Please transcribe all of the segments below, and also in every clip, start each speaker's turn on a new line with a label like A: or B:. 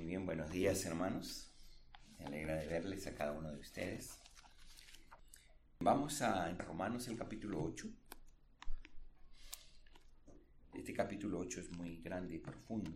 A: Muy bien, buenos días hermanos. Me alegra de verles a cada uno de ustedes. Vamos a Romanos el capítulo 8. Este capítulo 8 es muy grande y profundo.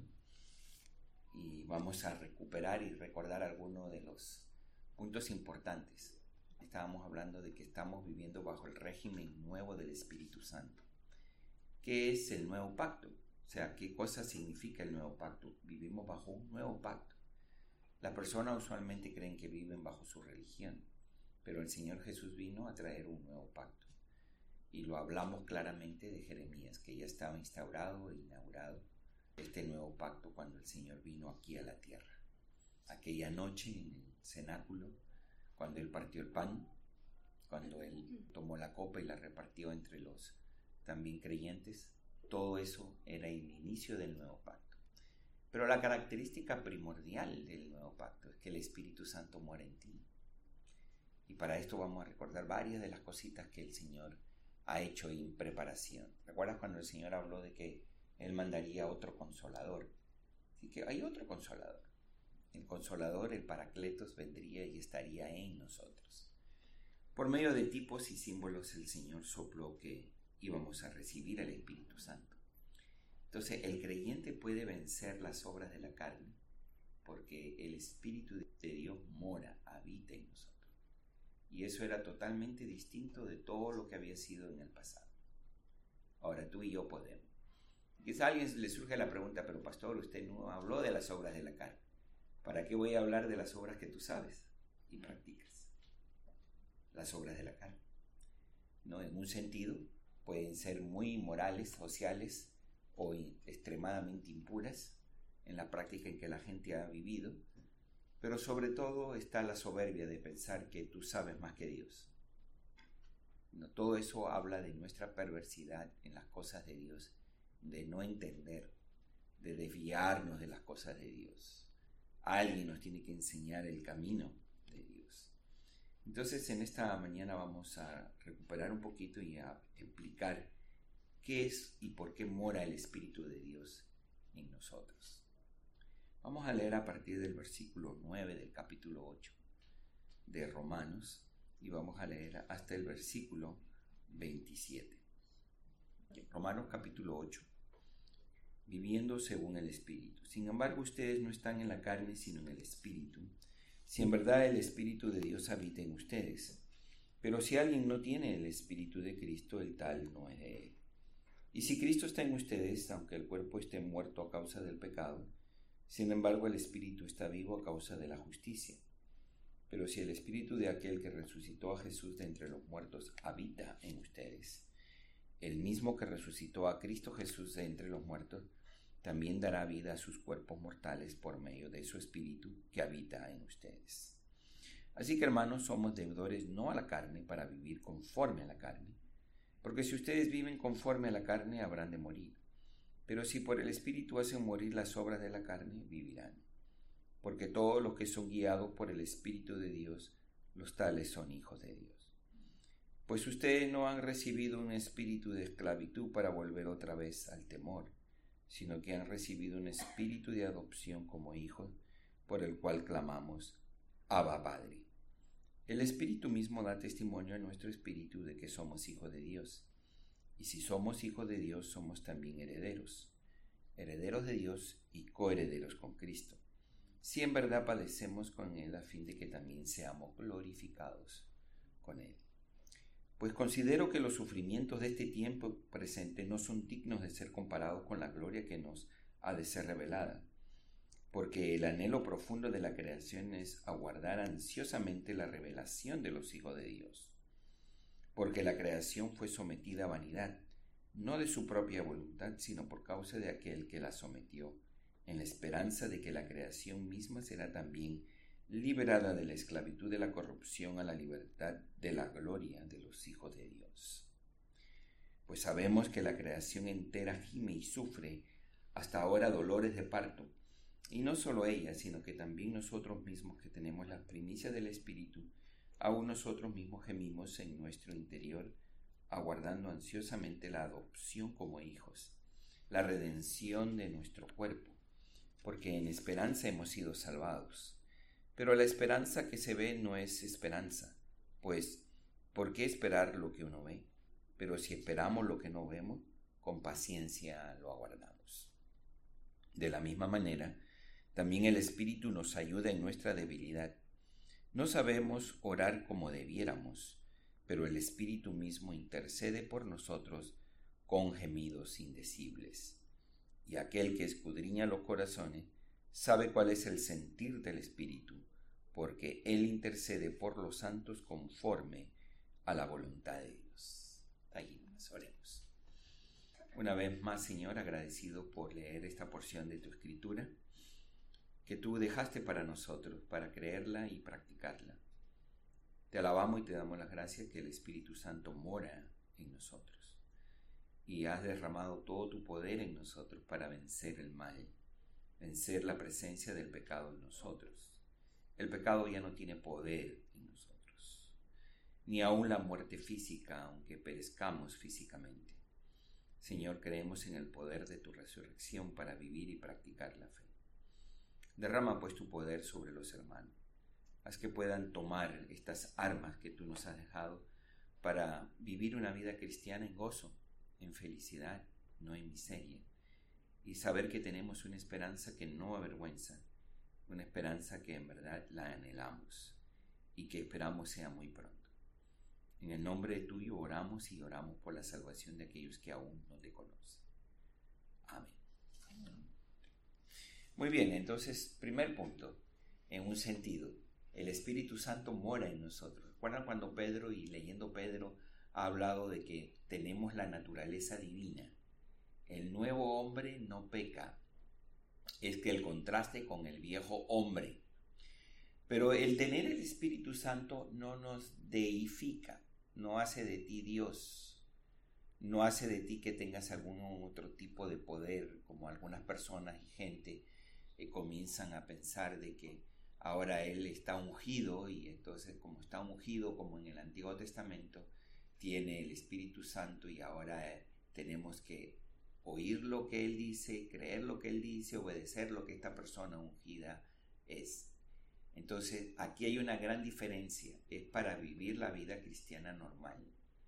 A: Y vamos a recuperar y recordar algunos de los puntos importantes. Estábamos hablando de que estamos viviendo bajo el régimen nuevo del Espíritu Santo. ¿Qué es el nuevo pacto? O sea, ¿qué cosa significa el nuevo pacto? Vivimos bajo un nuevo pacto. Las personas usualmente creen que viven bajo su religión, pero el Señor Jesús vino a traer un nuevo pacto. Y lo hablamos claramente de Jeremías, que ya estaba instaurado e inaugurado este nuevo pacto cuando el Señor vino aquí a la tierra. Aquella noche en el cenáculo, cuando Él partió el pan, cuando Él tomó la copa y la repartió entre los también creyentes, todo eso era el inicio del nuevo pacto. Pero la característica primordial del nuevo pacto es que el Espíritu Santo mora en ti. Y para esto vamos a recordar varias de las cositas que el Señor ha hecho en preparación. ¿Recuerdas cuando el Señor habló de que Él mandaría otro consolador? Así que hay otro consolador. El consolador, el Paracletos, vendría y estaría en nosotros. Por medio de tipos y símbolos el Señor sopló que íbamos a recibir al Espíritu Santo. Entonces el creyente puede vencer las obras de la carne porque el Espíritu de Dios mora, habita en nosotros. Y eso era totalmente distinto de todo lo que había sido en el pasado. Ahora tú y yo podemos. Quizá a alguien le surge la pregunta, pero pastor, usted no habló de las obras de la carne. ¿Para qué voy a hablar de las obras que tú sabes y practicas? Las obras de la carne. ¿No? En un sentido, pueden ser muy morales, sociales o extremadamente impuras en la práctica en que la gente ha vivido, pero sobre todo está la soberbia de pensar que tú sabes más que Dios. ¿No? Todo eso habla de nuestra perversidad en las cosas de Dios, de no entender, de desviarnos de las cosas de Dios. Alguien nos tiene que enseñar el camino de Dios. Entonces en esta mañana vamos a recuperar un poquito y a explicar qué es y por qué mora el Espíritu de Dios en nosotros. Vamos a leer a partir del versículo 9 del capítulo 8 de Romanos y vamos a leer hasta el versículo 27. Romanos capítulo 8. Viviendo según el Espíritu. Sin embargo, ustedes no están en la carne, sino en el Espíritu, si en verdad el Espíritu de Dios habita en ustedes. Pero si alguien no tiene el Espíritu de Cristo, el tal no es de él. Y si Cristo está en ustedes, aunque el cuerpo esté muerto a causa del pecado, sin embargo el Espíritu está vivo a causa de la justicia. Pero si el Espíritu de aquel que resucitó a Jesús de entre los muertos habita en ustedes, el mismo que resucitó a Cristo Jesús de entre los muertos, también dará vida a sus cuerpos mortales por medio de su Espíritu que habita en ustedes. Así que, hermanos, somos deudores no a la carne para vivir conforme a la carne, porque si ustedes viven conforme a la carne habrán de morir. Pero si por el Espíritu hacen morir las obras de la carne, vivirán. Porque todos los que son guiados por el Espíritu de Dios, los tales son hijos de Dios. Pues ustedes no han recibido un espíritu de esclavitud para volver otra vez al temor, sino que han recibido un espíritu de adopción como hijos, por el cual clamamos, Abba, Padre. El Espíritu mismo da testimonio a nuestro espíritu de que somos hijos de Dios. Y si somos hijos de Dios, somos también herederos, herederos de Dios y coherederos con Cristo, si en verdad padecemos con Él a fin de que también seamos glorificados con Él. Pues considero que los sufrimientos de este tiempo presente no son dignos de ser comparados con la gloria que nos ha de ser revelada, porque el anhelo profundo de la creación es aguardar ansiosamente la revelación de los hijos de Dios. Porque la creación fue sometida a vanidad, no de su propia voluntad, sino por causa de aquel que la sometió, en la esperanza de que la creación misma será también liberada de la esclavitud de la corrupción a la libertad de la gloria de los hijos de Dios. Pues sabemos que la creación entera gime y sufre hasta ahora dolores de parto, y no solo ella, sino que también nosotros mismos que tenemos las primicias del Espíritu, aún nosotros mismos gemimos en nuestro interior, aguardando ansiosamente la adopción como hijos, la redención de nuestro cuerpo. porque en esperanza hemos sido salvados. Pero la esperanza que se ve no es esperanza, pues, ¿por qué esperar lo que uno ve? Pero si esperamos lo que no vemos, con paciencia lo aguardamos. De la misma manera, también el Espíritu nos ayuda en nuestra debilidad. No sabemos orar como debiéramos, pero el Espíritu mismo intercede por nosotros con gemidos indecibles. Y aquel que escudriña los corazones sabe cuál es el sentir del Espíritu, porque Él intercede por los santos conforme a la voluntad de Dios. Allí nos oremos. Una vez más, Señor, agradecido por leer esta porción de tu Escritura, que tú dejaste para nosotros, para creerla y practicarla. Te alabamos y te damos las gracias que el Espíritu Santo mora en nosotros y has derramado todo tu poder en nosotros para vencer el mal, vencer la presencia del pecado en nosotros. El pecado ya no tiene poder en nosotros, ni aun la muerte física, aunque perezcamos físicamente. Señor, creemos en el poder de tu resurrección para vivir y practicar la fe. Derrama pues tu poder sobre los hermanos. Haz que puedan tomar estas armas que tú nos has dejado para vivir una vida cristiana en gozo, en felicidad, no en miseria. Y saber que tenemos una esperanza que no avergüenza, una esperanza que en verdad la anhelamos y que esperamos sea muy pronto. En el nombre tuyo oramos y oramos por la salvación de aquellos que aún no te conocen. Amén. Muy bien, entonces, primer punto, en un sentido, el Espíritu Santo mora en nosotros. ¿Recuerdan cuando Pedro, y leyendo Pedro, ha hablado de que tenemos la naturaleza divina? El nuevo hombre no peca. Es que el contraste con el viejo hombre. Pero el tener el Espíritu Santo no nos deifica, no hace de ti Dios, no hace de ti que tengas algún otro tipo de poder, como algunas personas y gente comienzan a pensar de que ahora Él está ungido y entonces como está ungido como en el Antiguo Testamento, tiene el Espíritu Santo y ahora tenemos que oír lo que Él dice, creer lo que Él dice, obedecer lo que esta persona ungida es. Entonces aquí hay una gran diferencia, es para vivir la vida cristiana normal.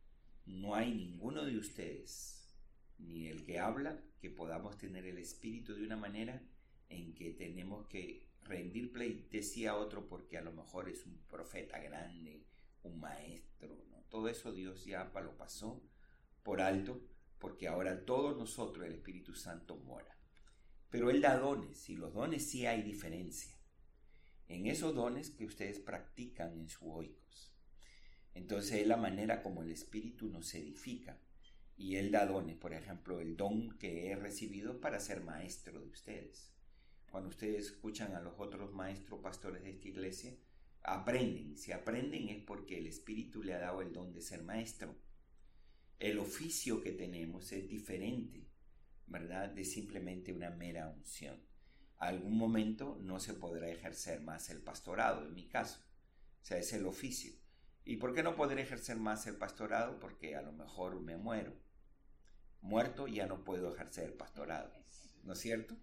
A: No hay ninguno de ustedes, ni el que habla, que podamos tener el Espíritu de una manera en que tenemos que rendir pleitesía a otro porque a lo mejor es un profeta grande, un maestro, ¿no? Todo eso Dios ya lo pasó por alto, porque ahora todos nosotros el Espíritu Santo mora. Pero Él da dones, y los dones sí hay diferencia. En esos dones que ustedes practican en su oikos. Entonces es la manera como el Espíritu nos edifica. Y Él da dones, por ejemplo, el don que he recibido para ser maestro de ustedes. Cuando ustedes escuchan a los otros maestros pastores de esta iglesia, aprenden. Si aprenden es porque el Espíritu le ha dado el don de ser maestro. El oficio que tenemos es diferente, ¿verdad?, de simplemente una mera unción. A algún momento no se podrá ejercer más el pastorado, en mi caso. O sea, es el oficio. ¿Y por qué no podré ejercer más el pastorado? Porque a lo mejor me muero. Muerto ya no puedo ejercer el pastorado, ¿no es cierto?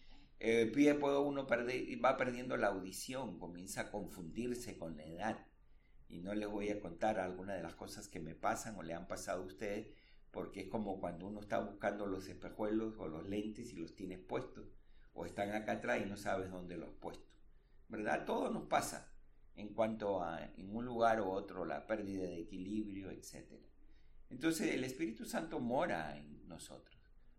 A: Uno va perdiendo la audición, comienza a confundirse con la edad. Y no les voy a contar algunas de las cosas que me pasan o le han pasado a ustedes, porque es como cuando uno está buscando los espejuelos o los lentes y los tienes puestos, o están acá atrás y no sabes dónde los has puesto, ¿verdad? Todo nos pasa en cuanto a en un lugar u otro, la pérdida de equilibrio, etc. Entonces el Espíritu Santo mora en nosotros,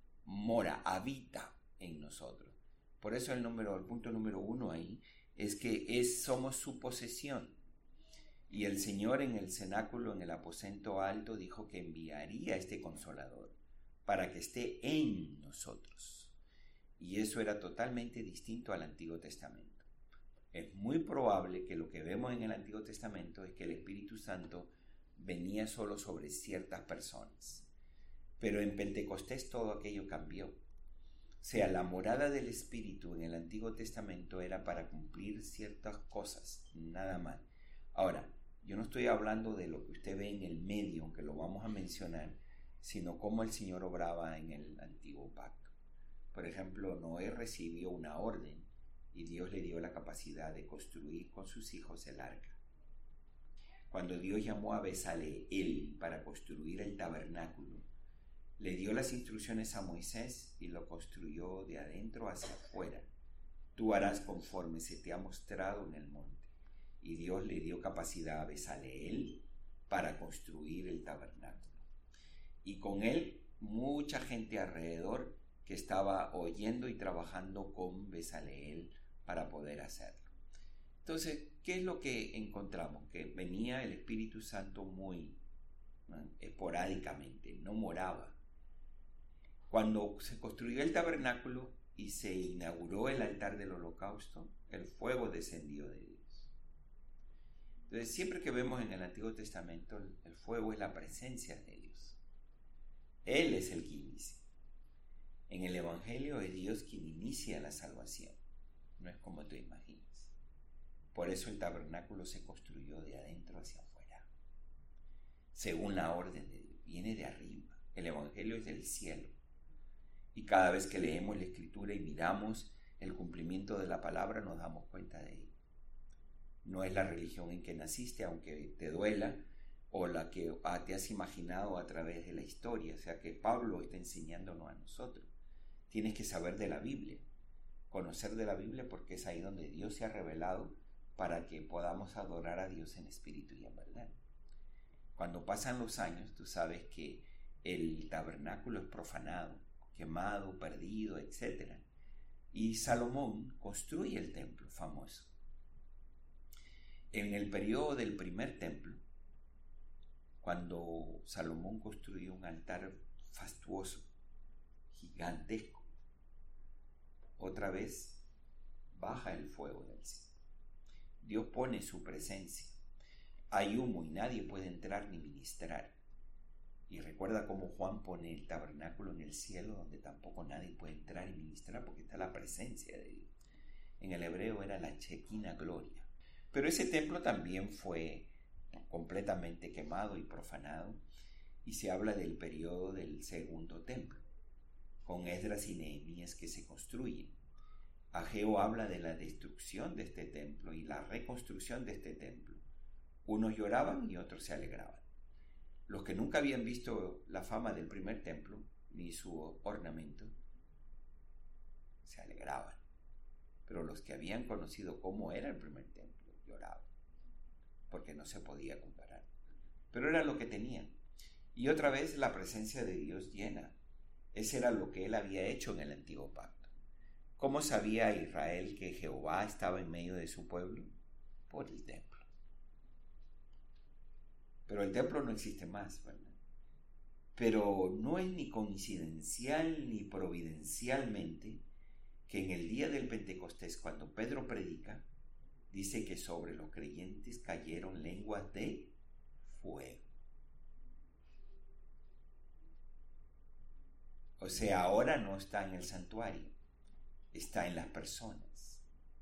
A: habita en nosotros. Por eso el punto número 1 ahí es que somos su posesión. Y el Señor en el cenáculo, en el aposento alto, dijo que enviaría a este Consolador para que esté en nosotros. Y eso era totalmente distinto al Antiguo Testamento. Es muy probable que lo que vemos en el Antiguo Testamento es que el Espíritu Santo venía solo sobre ciertas personas. Pero en Pentecostés todo aquello cambió. O sea, la morada del Espíritu en el Antiguo Testamento era para cumplir ciertas cosas, nada más. Ahora, yo no estoy hablando de lo que usted ve en el medio, aunque lo vamos a mencionar, sino cómo el Señor obraba en el Antiguo Pacto. Por ejemplo, Noé recibió una orden y Dios le dio la capacidad de construir con sus hijos el arca. Cuando Dios llamó a Bezaleel para construir el tabernáculo, le dio las instrucciones a Moisés y lo construyó de adentro hacia afuera. Tú harás conforme se te ha mostrado en el monte. Y Dios le dio capacidad a Bezaleel para construir el tabernáculo. Y con él mucha gente alrededor que estaba oyendo y trabajando con Bezaleel para poder hacerlo. Entonces, ¿qué es lo que encontramos? Que venía el Espíritu Santo muy esporádicamente, no moraba. Cuando se construyó el tabernáculo y se inauguró el altar del holocausto, el fuego descendió de Dios. Entonces, siempre que vemos en el Antiguo Testamento, el fuego es la presencia de Dios. Él es el que inicia. En el Evangelio es Dios quien inicia la salvación, no es como tú imaginas. Por eso el tabernáculo se construyó de adentro hacia afuera, según la orden de Dios. Viene de arriba. El Evangelio es del cielo. Y cada vez que leemos la Escritura y miramos el cumplimiento de la palabra, nos damos cuenta de ello. No es la religión en que naciste, aunque te duela, o la que te has imaginado a través de la historia. O sea que Pablo está enseñándonos a nosotros. Tienes que saber de la Biblia, conocer de la Biblia, porque es ahí donde Dios se ha revelado para que podamos adorar a Dios en espíritu y en verdad. Cuando pasan los años, tú sabes que el tabernáculo es profanado, quemado, perdido, etc. Y Salomón construye el templo famoso. En el periodo del primer templo, cuando Salomón construyó un altar fastuoso, gigantesco, otra vez baja el fuego del cielo. Dios pone su presencia. Hay humo y nadie puede entrar ni ministrar. Y recuerda cómo Juan pone el tabernáculo en el cielo, donde tampoco nadie puede entrar y ministrar porque está la presencia de Dios. En el hebreo era la Shekinah gloria. Pero ese templo también fue completamente quemado y profanado, y se habla del periodo del segundo templo, con Esdras y Nehemías que se construyen. Ageo habla de la destrucción de este templo y la reconstrucción de este templo. Unos lloraban y otros se alegraban. Los que nunca habían visto la fama del primer templo, ni su ornamento, se alegraban. Pero los que habían conocido cómo era el primer templo, lloraban, porque no se podía comparar. Pero era lo que tenían. Y otra vez la presencia de Dios llena. Ese era lo que él había hecho en el antiguo pacto. ¿Cómo sabía Israel que Jehová estaba en medio de su pueblo? Por el templo. Pero el templo no existe más, ¿verdad? Pero no es ni coincidencial ni providencialmente que en el día del Pentecostés, cuando Pedro predica, dice que sobre los creyentes cayeron lenguas de fuego. O sea, ahora no está en el santuario, está en las personas.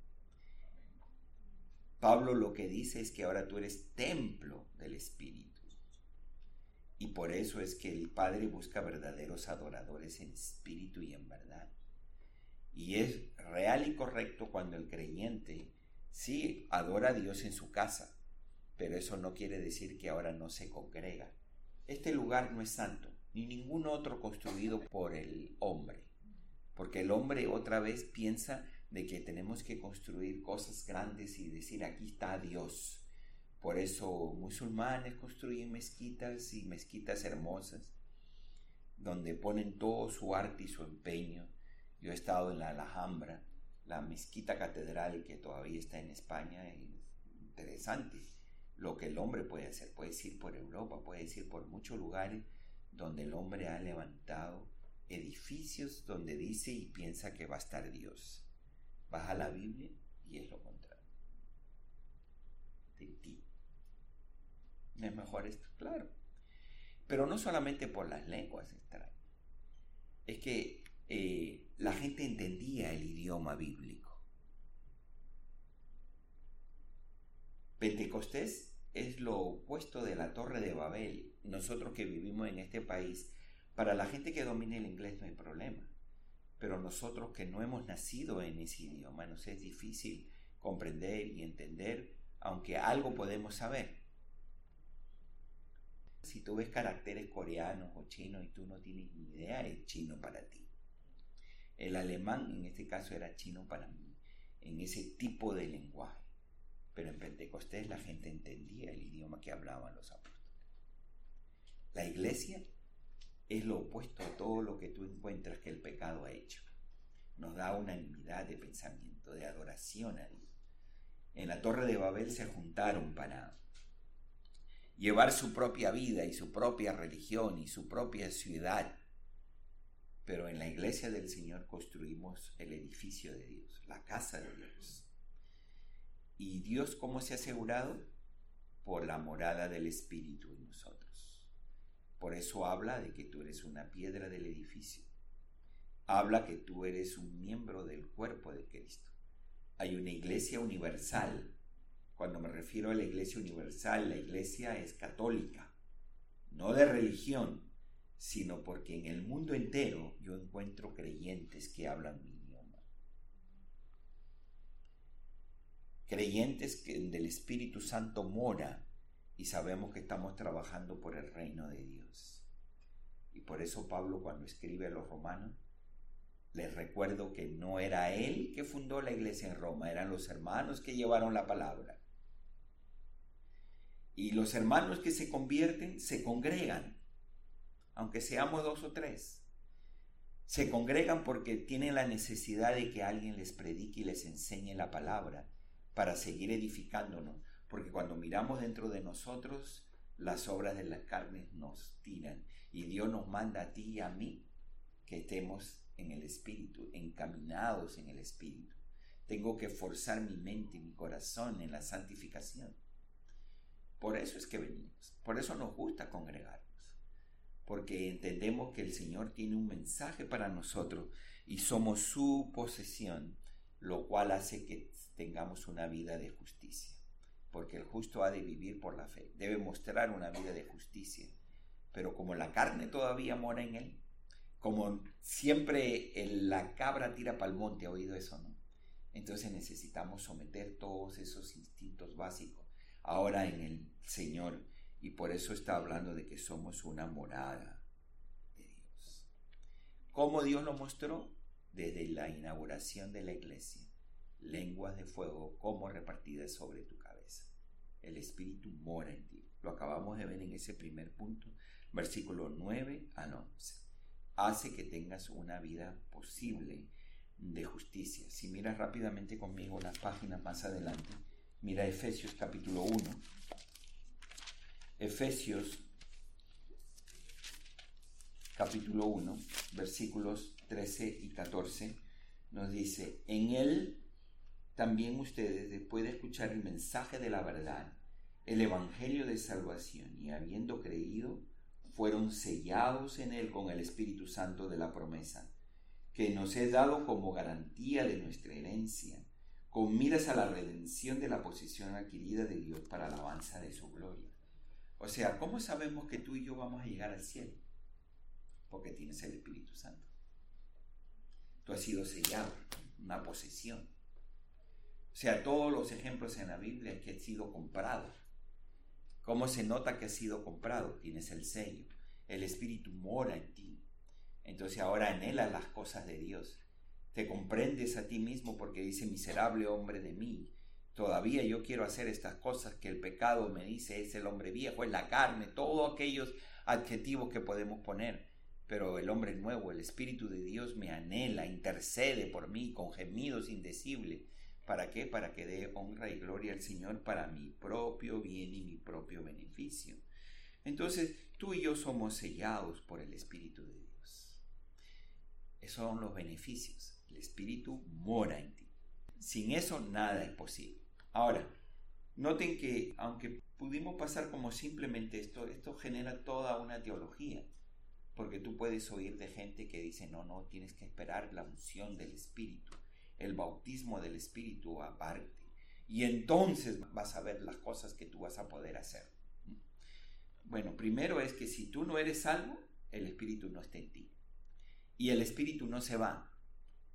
A: Pablo lo que dice es que ahora tú eres templo del Espíritu. Y por eso es que el Padre busca verdaderos adoradores en espíritu y en verdad. Y es real y correcto cuando el creyente sí adora a Dios en su casa, pero eso no quiere decir que ahora no se congrega. Este lugar no es santo, ni ningún otro construido por el hombre, porque el hombre otra vez piensa de que tenemos que construir cosas grandes y decir aquí está Dios. Por eso musulmanes construyen mezquitas y mezquitas hermosas, donde ponen todo su arte y su empeño. Yo he estado en la Alhambra, la mezquita catedral que todavía está en España, es interesante lo que el hombre puede hacer. Puedes ir por Europa, puedes ir por muchos lugares donde el hombre ha levantado edificios donde dice y piensa que va a estar Dios. Vas a la Biblia y es lo contrario. De ti. ¿No es mejor esto? Claro. Pero no solamente por las lenguas extrañas. Es que la gente entendía el idioma bíblico. Pentecostés es lo opuesto de la Torre de Babel. Nosotros que vivimos en este país, para la gente que domina el inglés no hay problema. pero nosotros que no hemos nacido en ese idioma, nos es difícil comprender y entender, aunque algo podemos saber. Si tú ves caracteres coreanos o chinos y tú no tienes ni idea, es chino para ti. El alemán en este caso era chino para mí, en ese tipo de lenguaje. Pero en Pentecostés la gente entendía el idioma que hablaban los apóstoles. La iglesia es lo opuesto a todo lo que tú encuentras que el pecado ha hecho. Nos da unanimidad de pensamiento, de adoración a Dios. En la Torre de Babel se juntaron para llevar su propia vida y su propia religión y su propia ciudad. Pero en la iglesia del Señor construimos el edificio de Dios, la casa de Dios. ¿Y Dios cómo se ha asegurado? Por la morada del Espíritu en nosotros. Por eso habla de que tú eres una piedra del edificio. Habla que tú eres un miembro del cuerpo de Cristo. Hay una iglesia universal. Cuando me refiero a la iglesia universal, la iglesia es católica, no de religión, sino porque en el mundo entero yo encuentro creyentes que hablan mi idioma. Creyentes que del Espíritu Santo mora y sabemos que estamos trabajando por el reino de Dios. Y por eso Pablo, cuando escribe a los romanos, les recuerdo que no era él que fundó la iglesia en Roma, eran los hermanos que llevaron la palabra. Y los hermanos que se convierten se congregan, aunque seamos 2 o 3. Se congregan porque tienen la necesidad de que alguien les predique y les enseñe la palabra para seguir edificándonos. Porque cuando miramos dentro de nosotros, las obras de las carnes nos tiran. Y Dios nos manda a ti y a mí que estemos en el Espíritu, encaminados en el Espíritu. Tengo que forzar mi mente y mi corazón en la santificación. Por eso es que venimos, por eso nos gusta congregarnos, porque entendemos que el Señor tiene un mensaje para nosotros y somos su posesión, lo cual hace que tengamos una vida de justicia, porque el justo ha de vivir por la fe, debe mostrar una vida de justicia, pero como la carne todavía mora en él, como siempre la cabra tira pa'l monte, ¿ha oído eso, no? Entonces necesitamos someter todos esos instintos básicos ahora en el Señor, y por eso está hablando de que somos una morada de Dios. ¿Cómo Dios lo mostró? Desde la inauguración de la iglesia, lenguas de fuego como repartidas sobre tu cabeza. El Espíritu mora en ti. Lo acabamos de ver en ese primer punto, versículo 9 al 11. Hace que tengas una vida posible de justicia. Si miras rápidamente conmigo unas páginas más adelante, mira Efesios capítulo 1. Efesios capítulo 1, versículos 13 y 14, nos dice: en él también ustedes, después de escuchar el mensaje de la verdad, el evangelio de salvación, y habiendo creído, fueron sellados en él con el Espíritu Santo de la promesa, que nos es dado como garantía de nuestra herencia, con miras a la redención de la posesión adquirida de Dios para alabanza de su gloria. O sea, ¿cómo sabemos que tú y yo vamos a llegar al cielo? Porque tienes el Espíritu Santo. Tú has sido sellado, una posesión. O sea, todos los ejemplos en la Biblia es que has sido comprado. ¿Cómo se nota que has sido comprado? Tienes el sello. El Espíritu mora en ti. Entonces ahora anhelas las cosas de Dios. Te comprendes a ti mismo porque dice: miserable hombre de mí. Todavía yo quiero hacer estas cosas que el pecado me dice es el hombre viejo, es la carne, todos aquellos adjetivos que podemos poner. Pero el hombre nuevo, el Espíritu de Dios me anhela, intercede por mí con gemidos indecibles. ¿Para qué? Para que dé honra y gloria al Señor para mi propio bien y mi propio beneficio. Entonces, tú y yo somos sellados por el Espíritu de Dios. Esos son los beneficios. El Espíritu mora en ti. Sin eso nada es posible. Ahora, noten que aunque pudimos pasar como simplemente esto genera toda una teología. Porque tú puedes oír de gente que dice: no, tienes que esperar la unción del Espíritu, el bautismo del Espíritu aparte, y entonces vas a ver las cosas que tú vas a poder hacer. Bueno, primero es que si tú no eres salvo, el Espíritu no está en ti. Y el Espíritu no se va.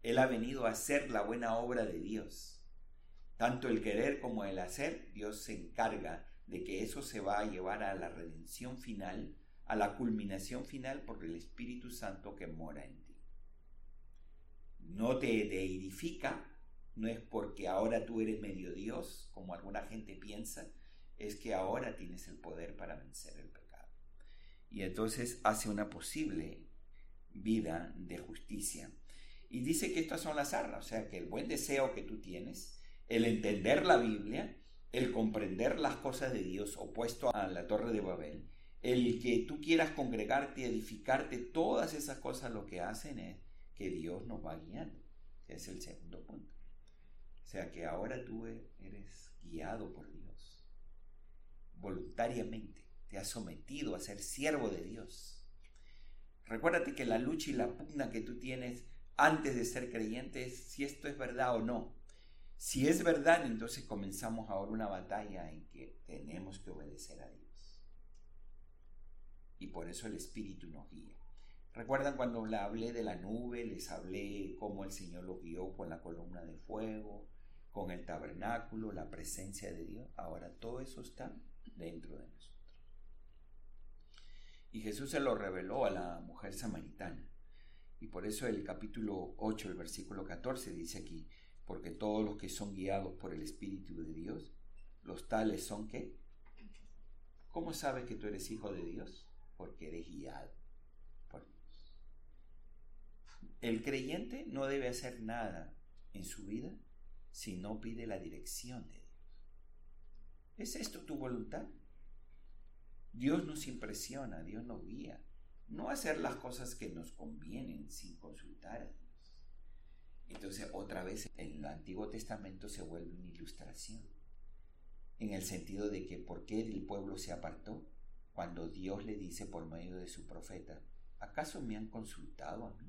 A: Él ha venido a hacer la buena obra de Dios. Tanto el querer como el hacer, Dios se encarga de que eso se va a llevar a la redención final, a la culminación final por el Espíritu Santo que mora en ti. No te deidifica, no es porque ahora tú eres medio Dios, como alguna gente piensa, es que ahora tienes el poder para vencer el pecado. Y entonces hace una posible vida de justicia. Y dice que estas son las armas, o sea que el buen deseo que tú tienes, el entender la Biblia, el comprender las cosas de Dios opuesto a la Torre de Babel, el que tú quieras congregarte, edificarte, todas esas cosas lo que hacen es que Dios nos va guiando. Ese es el segundo punto. O sea que ahora tú eres guiado por Dios. Voluntariamente te has sometido a ser siervo de Dios. Recuérdate que la lucha y la pugna que tú tienes antes de ser creyente es si esto es verdad o no. Si es verdad, entonces comenzamos ahora una batalla en que tenemos que obedecer a Dios. Y por eso el Espíritu nos guía. ¿Recuerdan cuando les hablé de la nube? Les hablé cómo el Señor los guió con la columna de fuego, con el tabernáculo, la presencia de Dios. Ahora todo eso está dentro de nosotros. Y Jesús se lo reveló a la mujer samaritana. Y por eso el capítulo 8, el versículo 14 dice aquí, porque todos los que son guiados por el Espíritu de Dios, los tales son ¿qué? ¿Cómo sabes que tú eres hijo de Dios? Porque eres guiado por Dios. El creyente no debe hacer nada en su vida si no pide la dirección de Dios. ¿Es esto tu voluntad? Dios nos impresiona, Dios nos guía. No hacer las cosas que nos convienen sin consultar a Dios. Entonces, otra vez, en el Antiguo Testamento se vuelve una ilustración. En el sentido de que ¿por qué el pueblo se apartó? Cuando Dios le dice por medio de su profeta, ¿acaso me han consultado a mí?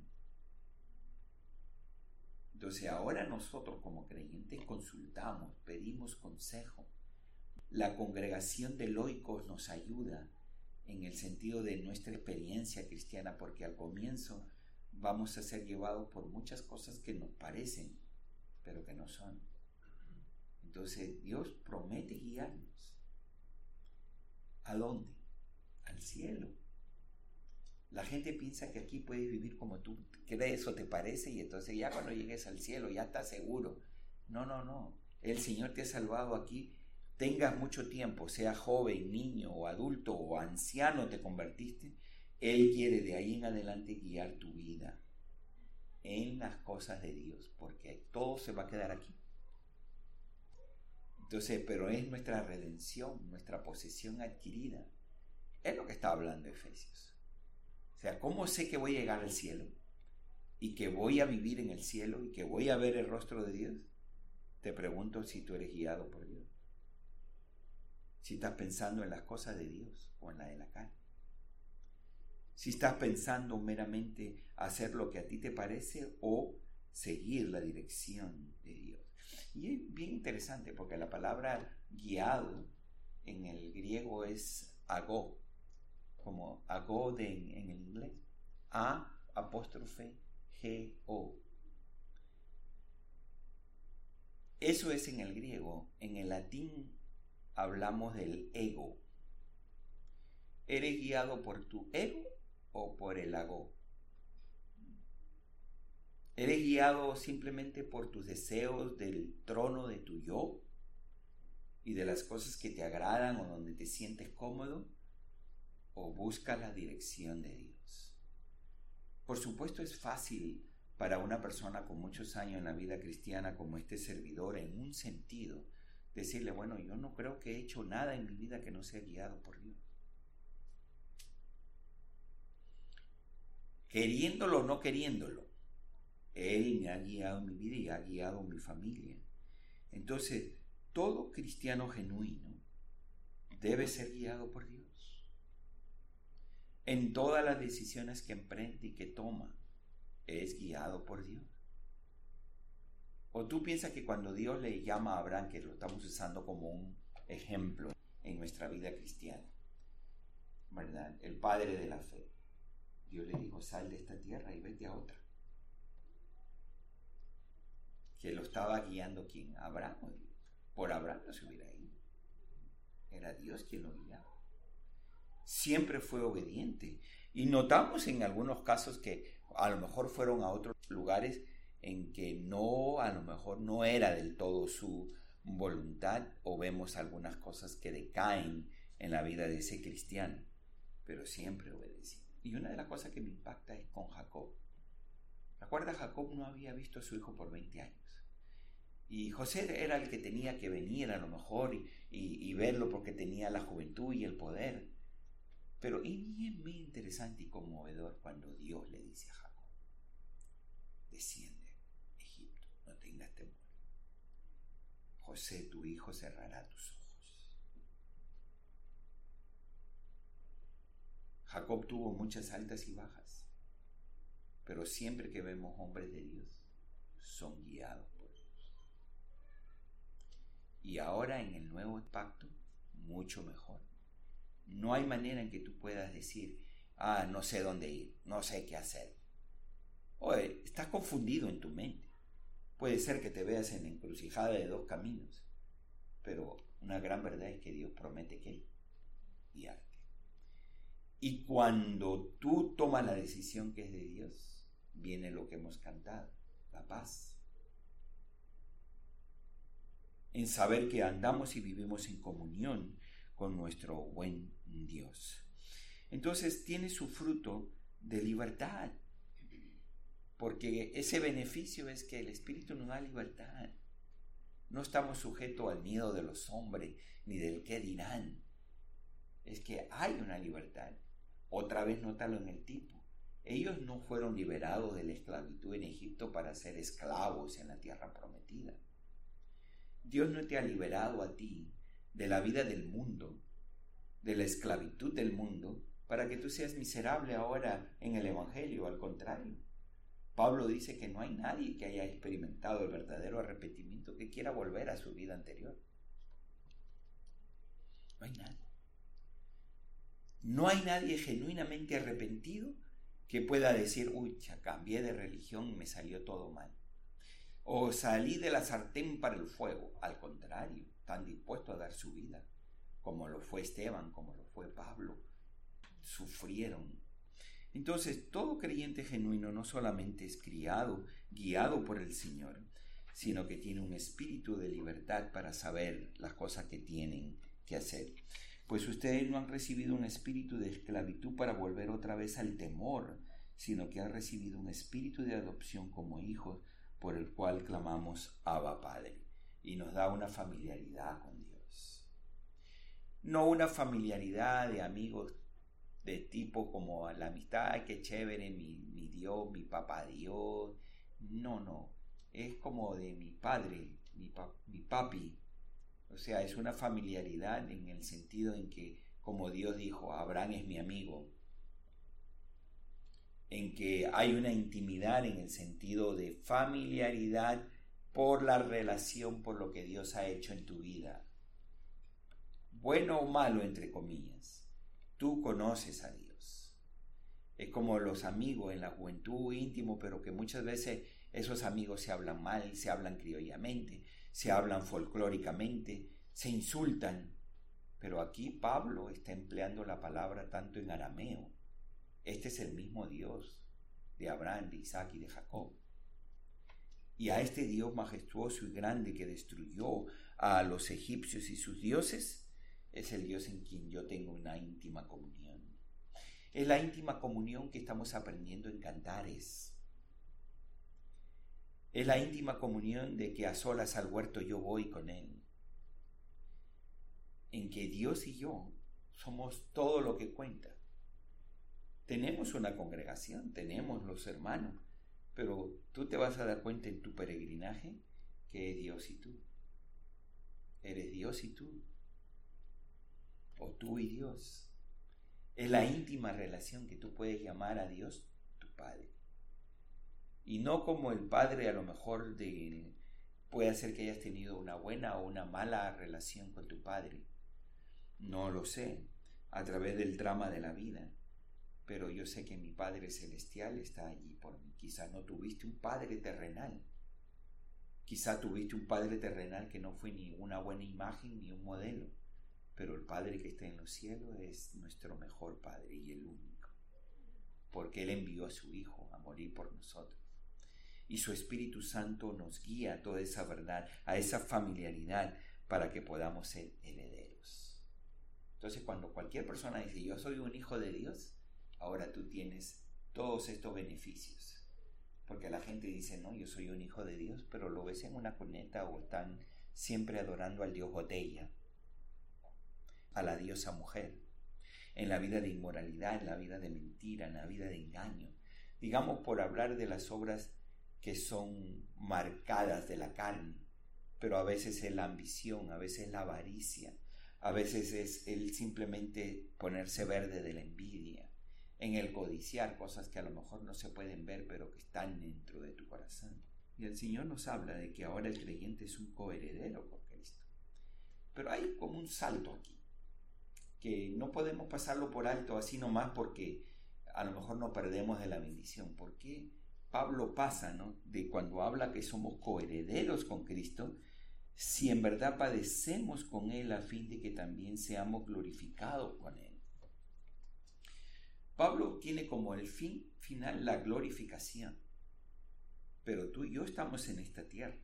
A: Entonces, ahora nosotros como creyentes consultamos, pedimos consejo. La congregación de laicos nos ayuda en el sentido de nuestra experiencia cristiana, porque al comienzo vamos a ser llevados por muchas cosas que nos parecen, pero que no son. Entonces Dios promete guiarnos. ¿A dónde? Al cielo. La gente piensa que aquí puedes vivir como tú crees o te parece y entonces ya cuando llegues al cielo ya estás seguro. No. El Señor te ha salvado aquí. Tengas mucho tiempo, sea joven, niño o adulto o anciano te convertiste, Él quiere de ahí en adelante guiar tu vida en las cosas de Dios, porque todo se va a quedar aquí. Entonces, pero es nuestra redención, nuestra posesión adquirida. Es lo que está hablando Efesios. O sea, ¿cómo sé que voy a llegar al cielo? Y que voy a vivir en el cielo y que voy a ver el rostro de Dios. Te pregunto si tú eres guiado por Dios. Si estás pensando en las cosas de Dios o en la de la carne. Si estás pensando meramente hacer lo que a ti te parece o seguir la dirección de Dios. Y es bien interesante porque la palabra guiado en el griego es agó, como agó en el inglés. A''G''O. Eso es en el griego. En el latín hablamos del ego. ¿Eres guiado por tu ego o por el agó? ¿Eres guiado simplemente por tus deseos del trono de tu yo y de las cosas que te agradan o donde te sientes cómodo? ¿O buscas la dirección de Dios? Por supuesto es fácil para una persona con muchos años en la vida cristiana como este servidor, en un sentido, decirle, bueno, yo no creo que he hecho nada en mi vida que no sea guiado por Dios. Queriéndolo o no queriéndolo, Él me ha guiado en mi vida y ha guiado a mi familia. Entonces, todo cristiano genuino debe ser guiado por Dios. En todas las decisiones que emprende y que toma, es guiado por Dios. ¿O tú piensas que cuando Dios le llama a Abraham, que lo estamos usando como un ejemplo en nuestra vida cristiana, ¿verdad? El padre de la fe, Dios le dijo, sal de esta tierra y vete a otra. que lo estaba guiando ¿quién? Abraham. Por Abraham no se hubiera ido. Era Dios quien lo guiaba. Siempre fue obediente. Y notamos en algunos casos que a lo mejor fueron a otros lugares en que no, a lo mejor no era del todo su voluntad, o vemos algunas cosas que decaen en la vida de ese cristiano, pero siempre obedeció. Y una de las cosas que me impacta es con Jacob. Recuerda, Jacob no había visto a su hijo por 20 años. Y José era el que tenía que venir a lo mejor y verlo porque tenía la juventud y el poder. Pero es muy interesante y conmovedor cuando Dios le dice a Jacob: desciende, Egipto, no tengas temor. José, tu hijo, cerrará tus ojos. Jacob tuvo muchas altas y bajas, pero siempre que vemos hombres de Dios, son guiados por Dios. Y ahora en el nuevo pacto, mucho mejor. No hay manera en que tú puedas decir: no sé dónde ir, no sé qué hacer. Oye, estás confundido en tu mente. Puede ser que te veas en la encrucijada de dos caminos, pero una gran verdad es que Dios promete que guiarte. Y cuando tú tomas la decisión que es de Dios, viene lo que hemos cantado, la paz. En saber que andamos y vivimos en comunión con nuestro buen Dios. Entonces tiene su fruto de libertad, porque ese beneficio es que el Espíritu nos da libertad. No estamos sujetos al miedo de los hombres ni del qué dirán. Es que hay una libertad. Otra vez nótalo en el tipo. Ellos no fueron liberados de la esclavitud en Egipto para ser esclavos en la tierra prometida. Dios no te ha liberado a ti de la vida del mundo, de la esclavitud del mundo, para que tú seas miserable ahora en el Evangelio. Al contrario, Pablo dice que no hay nadie que haya experimentado el verdadero arrepentimiento que quiera volver a su vida anterior. No hay nadie. No hay nadie genuinamente arrepentido que pueda decir: uy, ya cambié de religión y me salió todo mal. O salí de la sartén para el fuego. Al contrario, están dispuestos a dar su vida, como lo fue Esteban, como lo fue Pablo. Sufrieron. Entonces, todo creyente genuino no solamente es criado, guiado por el Señor, sino que tiene un espíritu de libertad para saber las cosas que tienen que hacer. Pues ustedes no han recibido un espíritu de esclavitud para volver otra vez al temor, sino que han recibido un espíritu de adopción como hijos, por el cual clamamos: Abba, Padre. Y nos da una familiaridad con Dios. No una familiaridad de amigos de tipo como la amistad, que chévere, mi Dios, mi papá Dios. No. Es como de mi padre, mi papi. O sea, es una familiaridad en el sentido en que, como Dios dijo, Abraham es mi amigo. En que hay una intimidad en el sentido de familiaridad por la relación, por lo que Dios ha hecho en tu vida. Bueno o malo, entre comillas. Tú conoces a Dios. Es como los amigos en la juventud íntimo, pero que muchas veces esos amigos se hablan mal, se hablan criollamente, se hablan folclóricamente, se insultan. Pero aquí Pablo está empleando la palabra tanto en arameo. Este es el mismo Dios de Abraham, de Isaac y de Jacob. Y a este Dios majestuoso y grande que destruyó a los egipcios y sus dioses, es el Dios en quien yo tengo una íntima comunión. Es la íntima comunión que estamos aprendiendo en Cantares. Es la íntima comunión de que a solas al huerto yo voy con Él. En que Dios y yo somos todo lo que cuenta. Tenemos una congregación, tenemos los hermanos, pero tú te vas a dar cuenta en tu peregrinaje que es Dios y tú. Eres Dios y tú. O tú y Dios. Es la íntima relación que tú puedes llamar a Dios tu Padre. Y no como el Padre a lo mejor puede ser que hayas tenido una buena o una mala relación con tu Padre. No lo sé, a través del drama de la vida. Pero yo sé que mi Padre Celestial está allí por mí. Quizás no tuviste un Padre terrenal, Quizá tuviste un padre terrenal que no fue ni una buena imagen ni un modelo, pero el Padre que está en los cielos es nuestro mejor Padre y el único, porque Él envió a su Hijo a morir por nosotros. Y su Espíritu Santo nos guía a toda esa verdad, a esa familiaridad, para que podamos ser herederos. Entonces, cuando cualquier persona dice, yo soy un hijo de Dios, ahora tú tienes todos estos beneficios. Porque la gente dice, no, yo soy un hijo de Dios, pero lo ves en una cuneta o están siempre adorando al dios botella, a la diosa mujer, en la vida de inmoralidad, en la vida de mentira, en la vida de engaño. Digamos, por hablar de las obras que son marcadas de la carne, pero a veces es la ambición, a veces es la avaricia, a veces es el simplemente ponerse verde de la envidia, en el codiciar cosas que a lo mejor no se pueden ver, pero que están dentro de tu corazón. Y el Señor nos habla de que ahora el creyente es un coheredero con Cristo. Pero hay como un salto aquí, que no podemos pasarlo por alto así nomás porque a lo mejor nos perdemos de la bendición. ¿Por qué Pablo pasa, ¿no?, de cuando habla que somos coherederos con Cristo, si en verdad padecemos con Él a fin de que también seamos glorificados con Él? Pablo tiene como el fin final la glorificación, pero tú y yo estamos en esta tierra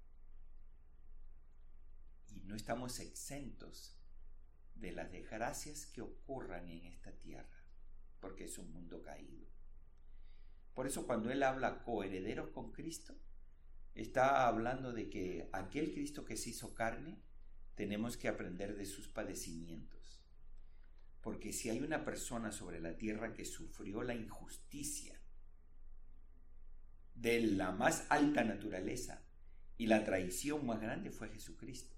A: y no estamos exentos de las desgracias que ocurran en esta tierra, porque es un mundo caído. Por eso cuando él habla coherederos con Cristo, está hablando de que aquel Cristo que se hizo carne, tenemos que aprender de sus padecimientos. Porque si hay una persona sobre la tierra que sufrió la injusticia de la más alta naturaleza y la traición más grande, fue Jesucristo.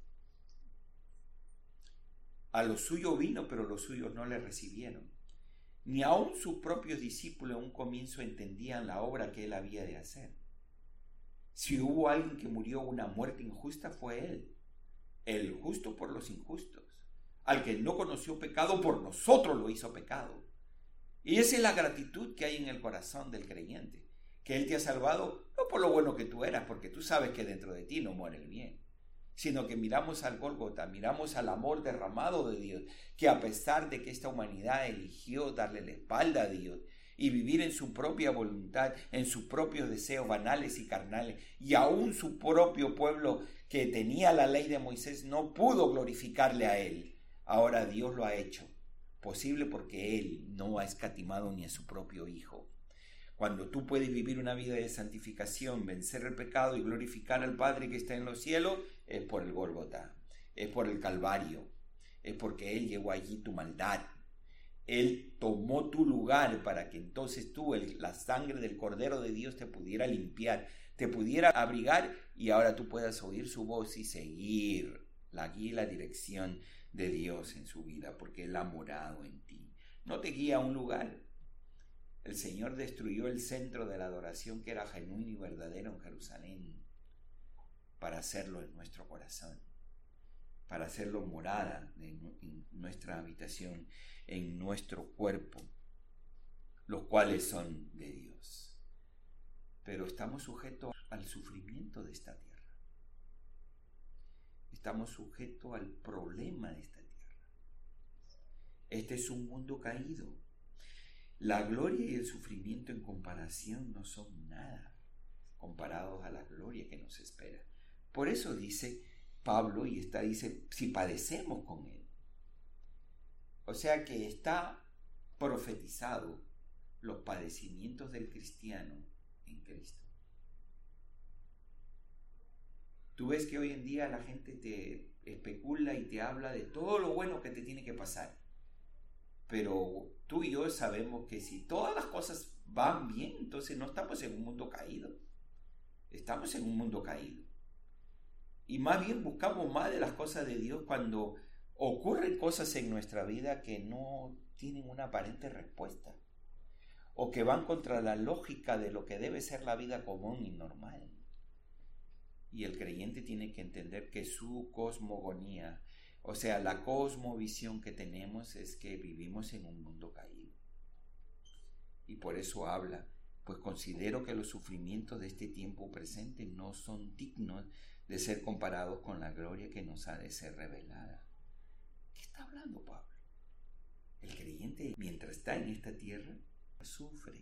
A: A lo suyo vino, pero los suyos no le recibieron. Ni aun sus propios discípulos en un comienzo entendían la obra que él había de hacer. Si hubo alguien que murió una muerte injusta, fue él, el justo por los injustos. Al que no conoció pecado, por nosotros lo hizo pecado. Y esa es la gratitud que hay en el corazón del creyente, que Él te ha salvado no por lo bueno que tú eras, porque tú sabes que dentro de ti no muere el bien, sino que miramos al Gólgota, miramos al amor derramado de Dios, que a pesar de que esta humanidad eligió darle la espalda a Dios y vivir en su propia voluntad, en sus propios deseos banales y carnales, y aún su propio pueblo que tenía la ley de Moisés no pudo glorificarle a Él. Ahora Dios lo ha hecho posible porque Él no ha escatimado ni a su propio Hijo. Cuando tú puedes vivir una vida de santificación, vencer el pecado y glorificar al Padre que está en los cielos, es por el Gólgota, es por el Calvario, es porque Él llevó allí tu maldad. Él tomó tu lugar para que entonces tú, la sangre del Cordero de Dios, te pudiera limpiar, te pudiera abrigar y ahora tú puedas oír su voz y seguir la guía y la dirección de Dios en su vida, porque Él ha morado en ti. No te guía a un lugar. El Señor destruyó el centro de la adoración que era genuino y verdadero en Jerusalén para hacerlo en nuestro corazón, para hacerlo morada en nuestra habitación, en nuestro cuerpo, los cuales son de Dios. Pero estamos sujetos al sufrimiento de esta tierra. Estamos sujetos al problema de esta tierra. Este es un mundo caído. La gloria y el sufrimiento en comparación no son nada comparados a la gloria que nos espera. Por eso dice Pablo, y dice, si padecemos con Él. O sea que está profetizado los padecimientos del cristiano en Cristo. Tú ves que hoy en día la gente te especula y te habla de todo lo bueno que te tiene que pasar. Pero tú y yo sabemos que si todas las cosas van bien, entonces no estamos en un mundo caído. Estamos en un mundo caído. Y más bien buscamos más de las cosas de Dios cuando ocurren cosas en nuestra vida que no tienen una aparente respuesta, o que van contra la lógica de lo que debe ser la vida común y normal. Y el creyente tiene que entender que su cosmogonía, o sea, la cosmovisión que tenemos, es que vivimos en un mundo caído. Y por eso habla, pues considero que los sufrimientos de este tiempo presente no son dignos de ser comparados con la gloria que nos ha de ser revelada. ¿Qué está hablando Pablo? El creyente, mientras está en esta tierra, sufre.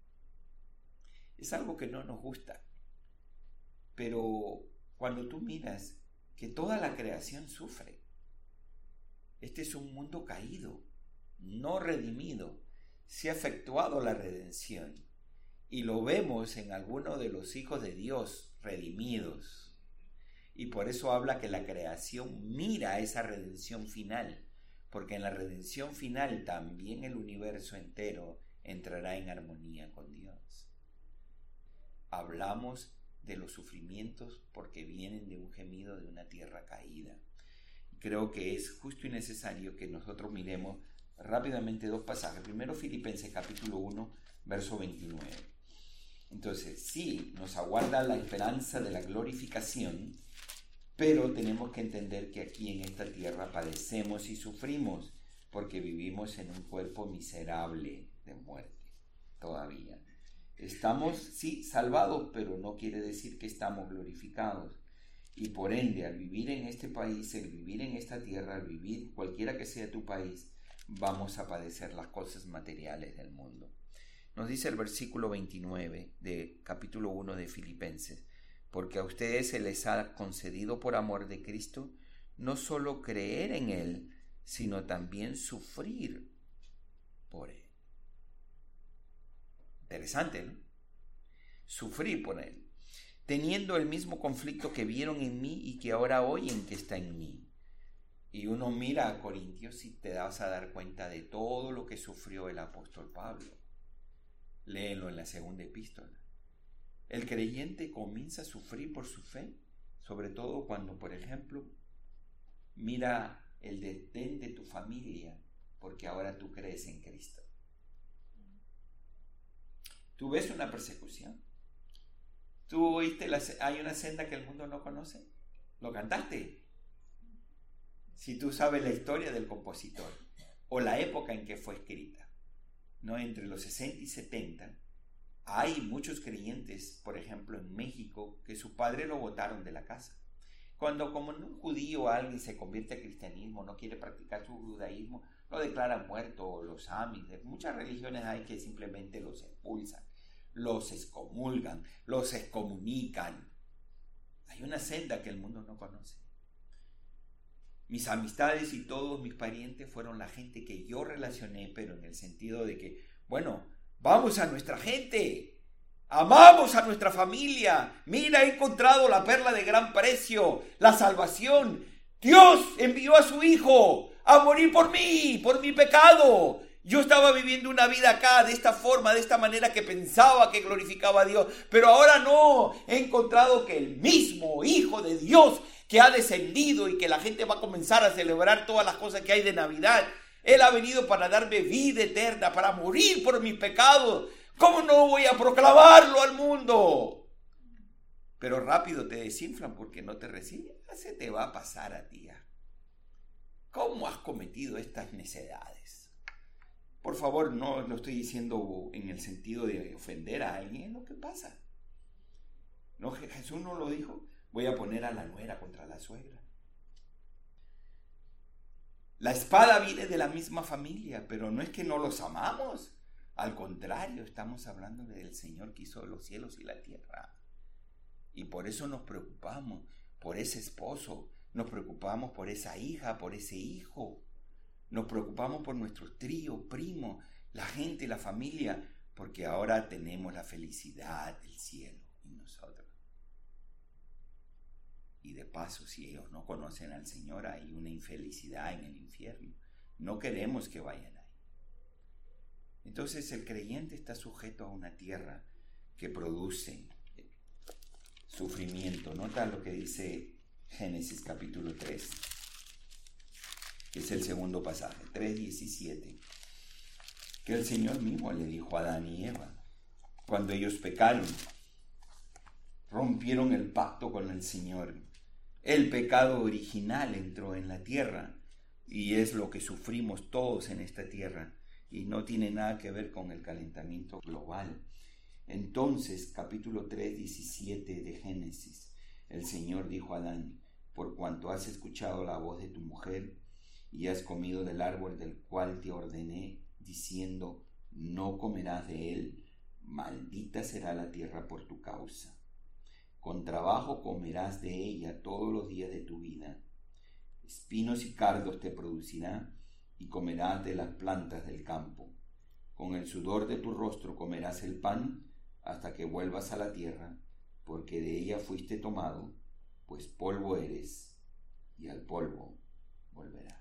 A: Es algo que no nos gusta, pero cuando tú miras que toda la creación sufre, este es un mundo caído, no redimido, se ha efectuado la redención y lo vemos en algunos de los hijos de Dios redimidos, y por eso habla que la creación mira esa redención final, porque en la redención final también el universo entero entrará en armonía con Dios. Hablamos de los sufrimientos porque vienen de un gemido de una tierra caída. Creo que es justo y necesario que nosotros miremos rápidamente dos pasajes. Primero, Filipenses capítulo 1, verso 29. Entonces, sí, nos aguarda la esperanza de la glorificación, pero tenemos que entender que aquí en esta tierra padecemos y sufrimos porque vivimos en un cuerpo miserable de muerte todavía. Estamos, sí, salvados, pero no quiere decir que estamos glorificados. Y por ende, al vivir en este país, al vivir en esta tierra, al vivir cualquiera que sea tu país, vamos a padecer las cosas materiales del mundo. Nos dice el versículo 29 de capítulo 1 de Filipenses: porque a ustedes se les ha concedido por amor de Cristo no solo creer en Él, sino también sufrir por Él. Interesante, ¿no? Sufrir por Él, teniendo el mismo conflicto que vieron en mí y que ahora oyen que está en mí. Y uno mira a Corintios y te vas a dar cuenta de todo lo que sufrió el apóstol Pablo. Léelo en la segunda epístola. El creyente comienza a sufrir por su fe, sobre todo cuando, por ejemplo, mira el desdén de tu familia porque ahora tú crees en Cristo. ¿Tú ves una persecución? ¿Tú oíste hay una senda que el mundo no conoce? ¿Lo cantaste? Si tú sabes la historia del compositor o la época en que fue escrita, ¿no? Entre los 60 y 70, hay muchos creyentes, por ejemplo en México, que su padre lo botaron de la casa. Cuando como un judío alguien se convierte al cristianismo, no quiere practicar su judaísmo, lo declaran muerto, los amis. Muchas religiones hay que simplemente los expulsan, los excomulgan, los excomunican. Hay una senda que el mundo no conoce. Mis amistades y todos mis parientes fueron la gente que yo relacioné, pero en el sentido de que, bueno, vamos a nuestra gente, amamos a nuestra familia, mira, he encontrado la perla de gran precio, la salvación. Dios envió a su Hijo a morir por mí, por mi pecado. Yo estaba viviendo una vida acá de esta forma, de esta manera que pensaba que glorificaba a Dios, pero ahora no, he encontrado que el mismo Hijo de Dios que ha descendido y que la gente va a comenzar a celebrar todas las cosas que hay de Navidad, Él ha venido para darme vida eterna, para morir por mis pecados. ¿Cómo no voy a proclamarlo al mundo? Pero rápido te desinflan porque no te reciben. Se te va a pasar a ti. ¿Cómo has cometido estas necedades? Por favor, no lo estoy diciendo en el sentido de ofender a alguien, es lo que pasa. No, Jesús no lo dijo, voy a poner a la nuera contra la suegra. La espada viene de la misma familia, pero no es que no los amamos. Al contrario, estamos hablando del Señor que hizo los cielos y la tierra. Y por eso nos preocupamos por ese esposo, nos preocupamos por esa hija, por ese hijo. Nos preocupamos por nuestros tíos, primos, la gente, la familia, porque ahora tenemos la felicidad del cielo en nosotros. Y de paso, si ellos no conocen al Señor, hay una infelicidad en el infierno. No queremos que vayan ahí. Entonces el creyente está sujeto a una tierra que produce sufrimiento. Nota lo que dice Génesis capítulo 3, que es el segundo pasaje, 3:17, que el Señor mismo le dijo a Adán y Eva, cuando ellos pecaron, rompieron el pacto con el Señor. El pecado original entró en la tierra y es lo que sufrimos todos en esta tierra y no tiene nada que ver con el calentamiento global. Entonces, capítulo 3, 17 de Génesis, el Señor dijo a Adán: por cuanto has escuchado la voz de tu mujer y has comido del árbol del cual te ordené, diciendo: no comerás de él, maldita será la tierra por tu causa. Con trabajo comerás de ella todos los días de tu vida. Espinos y cardos te producirá, y comerás de las plantas del campo. Con el sudor de tu rostro comerás el pan hasta que vuelvas a la tierra, porque de ella fuiste tomado, pues polvo eres, y al polvo volverás.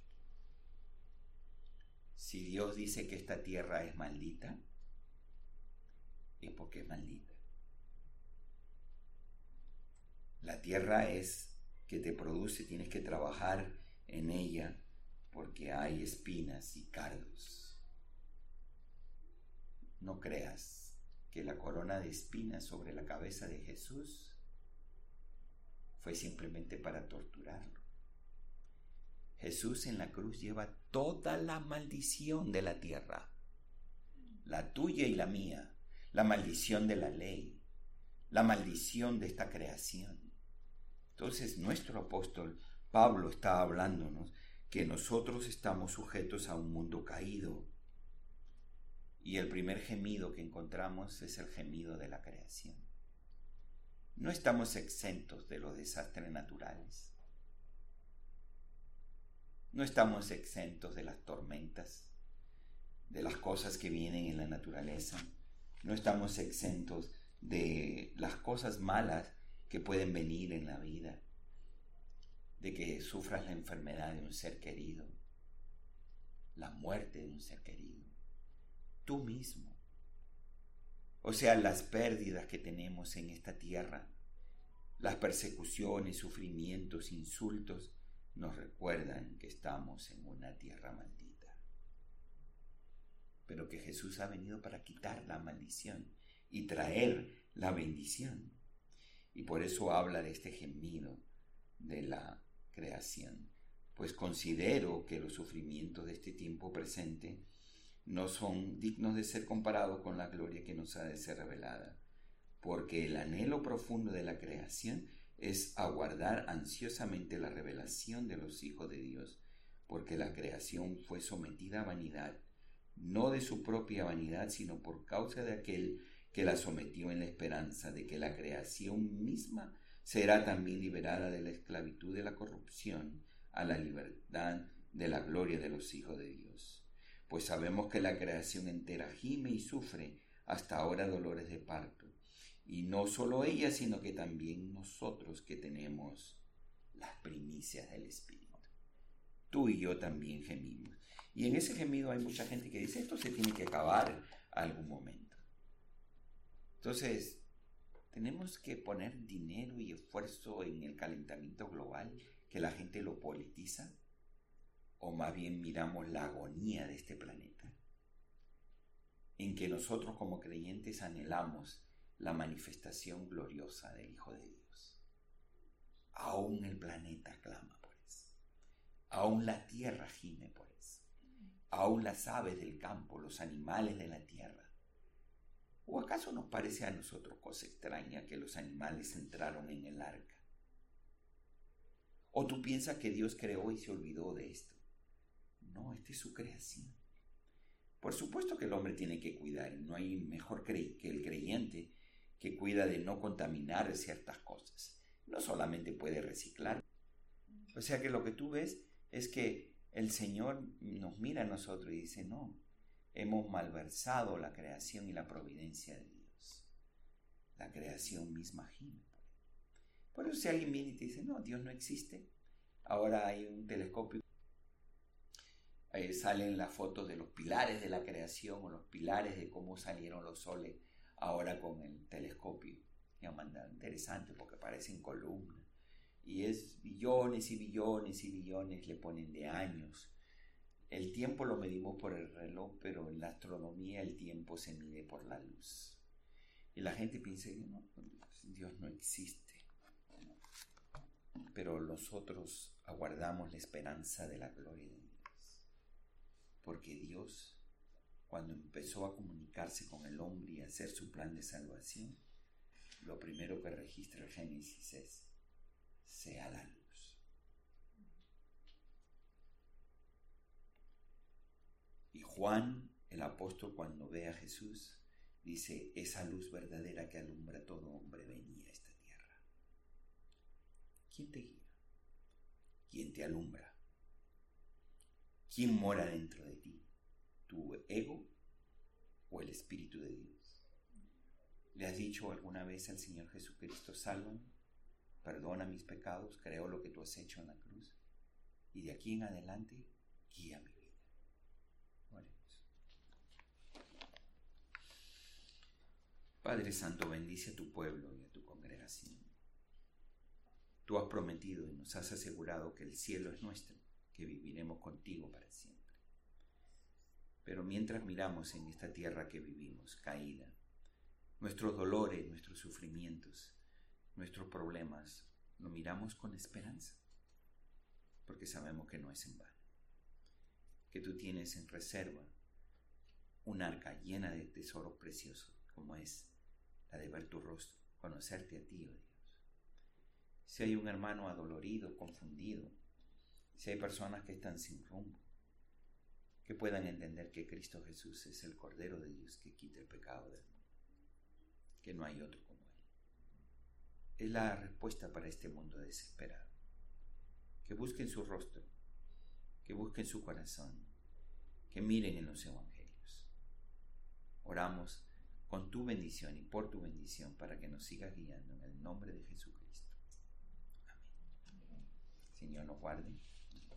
A: Si Dios dice que esta tierra es maldita, es porque es maldita. La tierra es que te produce, tienes que trabajar en ella porque hay espinas y cardos. No creas que la corona de espinas sobre la cabeza de Jesús fue simplemente para torturarlo. Jesús en la cruz lleva toda la maldición de la tierra, la tuya y la mía, la maldición de la ley, la maldición de esta creación. Entonces nuestro apóstol Pablo está hablándonos que nosotros estamos sujetos a un mundo caído, y el primer gemido que encontramos es el gemido de la creación. No estamos exentos de los desastres naturales. No estamos exentos de las tormentas, de las cosas que vienen en la naturaleza. No estamos exentos de las cosas malas que pueden venir en la vida, de que sufras la enfermedad de un ser querido, la muerte de un ser querido, tú mismo. O sea, las pérdidas que tenemos en esta tierra, las persecuciones, sufrimientos, insultos, nos recuerdan que estamos en una tierra maldita. Pero que Jesús ha venido para quitar la maldición y traer la bendición. Y por eso habla de este gemido de la creación. Pues considero que los sufrimientos de este tiempo presente no son dignos de ser comparados con la gloria que nos ha de ser revelada, porque el anhelo profundo de la creación es aguardar ansiosamente la revelación de los hijos de Dios, porque la creación fue sometida a vanidad, no de su propia vanidad, sino por causa de aquel que la sometió, en la esperanza de que la creación misma será también liberada de la esclavitud de la corrupción a la libertad de la gloria de los hijos de Dios. Pues sabemos que la creación entera gime y sufre hasta ahora dolores de parto, y no solo ella, sino que también nosotros que tenemos las primicias del Espíritu. Tú y yo también gemimos. Y en ese gemido hay mucha gente que dice: esto se tiene que acabar a algún momento. Entonces, tenemos que poner dinero y esfuerzo en el calentamiento global, que la gente lo politiza, o más bien miramos la agonía de este planeta, en que nosotros como creyentes anhelamos la manifestación gloriosa del Hijo de Dios. Aún el planeta clama por eso. Aún la tierra gime por eso. Aún las aves del campo, los animales de la tierra. ¿O acaso nos parece a nosotros cosa extraña que los animales entraron en el arca? ¿O tú piensas que Dios creó y se olvidó de esto? No, esta es su creación. Por supuesto que el hombre tiene que cuidar, y no hay mejor que el creyente que cuida de no contaminar ciertas cosas. No solamente puede reciclar. O sea que lo que tú ves es que el Señor nos mira a nosotros y dice: no, hemos malversado la creación y la providencia de Dios. La creación misma gime. Por eso si alguien viene y te dice: no, Dios no existe, ahora hay un telescopio, salen las fotos de los pilares de la creación o los pilares de cómo salieron los soles ahora con el telescopio. Y mandan interesante porque parecen columnas. Y es billones y billones y billones le ponen de años. El tiempo lo medimos por el reloj, pero en la astronomía el tiempo se mide por la luz. Y la gente piensa que no, Dios no existe. Pero nosotros aguardamos la esperanza de la gloria de Dios. Porque Dios cuando empezó a comunicarse con el hombre y a hacer su plan de salvación, lo primero que registra el Génesis es: sea la luz. Y Juan, el apóstol, cuando ve a Jesús, dice: esa luz verdadera que alumbra a todo hombre venía a esta tierra. ¿Quién te guía? ¿Quién te alumbra? ¿Quién mora dentro de ti? ¿Tu ego o el Espíritu de Dios? ¿Le has dicho alguna vez al Señor Jesucristo: sálvame, perdona mis pecados, creo lo que tú has hecho en la cruz, y de aquí en adelante guía mi vida? Oremos. Padre Santo, bendice a tu pueblo y a tu congregación. Tú has prometido y nos has asegurado que el cielo es nuestro, que viviremos contigo para siempre. Pero mientras miramos en esta tierra que vivimos, caída, nuestros dolores, nuestros sufrimientos, nuestros problemas, lo miramos con esperanza, porque sabemos que no es en vano, que tú tienes en reserva un arca llena de tesoros preciosos, como es la de ver tu rostro, conocerte a ti, oh Dios. Si hay un hermano adolorido, confundido, si hay personas que están sin rumbo, que puedan entender que Cristo Jesús es el Cordero de Dios que quita el pecado del mundo, que no hay otro como Él. Es la respuesta para este mundo desesperado. Que busquen su rostro, que busquen su corazón, que miren en los evangelios. Oramos con tu bendición y por tu bendición para que nos sigas guiando en el nombre de Jesucristo. Amén. Señor nos guarde.